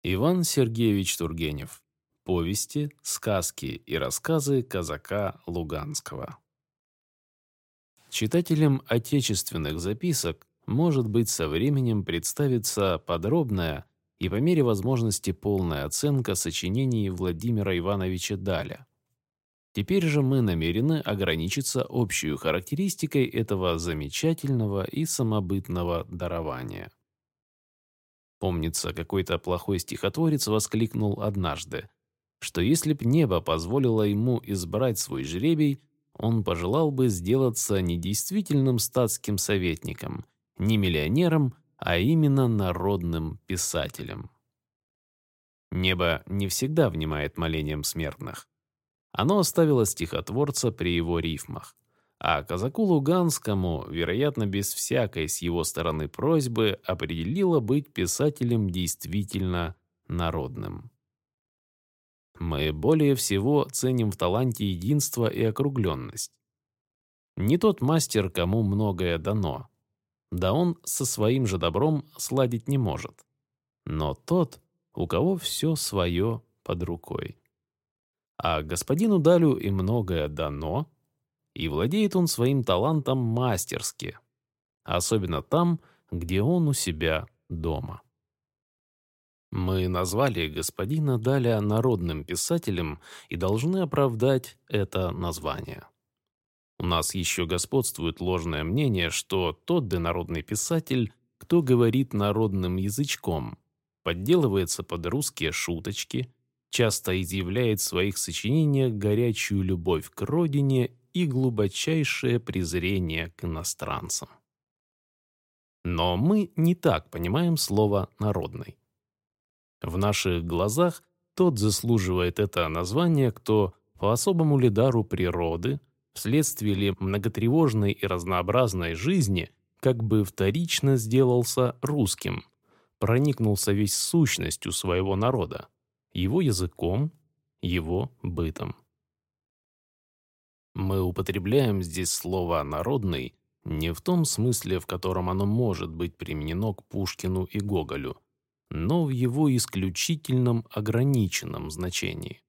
Иван Сергеевич Тургенев. Повести, сказки и рассказы казака Луганского. Читателям отечественных записок, может быть, со временем представится подробная и по мере возможности полная оценка сочинений Владимира Ивановича Даля. Теперь же мы намерены ограничиться общей характеристикой этого замечательного и самобытного дарования. Помнится, какой-то плохой стихотворец воскликнул однажды, что если б небо позволило ему избрать свой жребий, он пожелал бы сделаться не действительным статским советником, не миллионером, а именно народным писателем. Небо не всегда внимает молениям смертных. Оно оставило стихотворца при его рифмах. А казаку Луганскому, вероятно, без всякой с его стороны просьбы, определило быть писателем действительно народным. Мы более всего ценим в таланте единство и округленность. Не тот мастер, кому многое дано. Да он со своим же добром сладить не может. Но тот, у кого все свое под рукой. А господину Далю и многое дано, и владеет он своим талантом мастерски, особенно там, где он у себя дома. Мы назвали господина Даля народным писателем и должны оправдать это название. У нас еще господствует ложное мнение, что тот народный писатель, кто говорит народным язычком, подделывается под русские шуточки, часто изъявляет в своих сочинениях горячую любовь к родине и глубочайшее презрение к иностранцам. Но мы не так понимаем слово «народный». В наших глазах тот заслуживает это название, кто по особому ли дару природы, вследствие ли многотревожной и разнообразной жизни, как бы вторично сделался русским, проникнулся весь сущностью своего народа, его языком, его бытом. Мы употребляем здесь слово «народный» не в том смысле, в котором оно может быть применено к Пушкину и Гоголю, но в его исключительном ограниченном значении.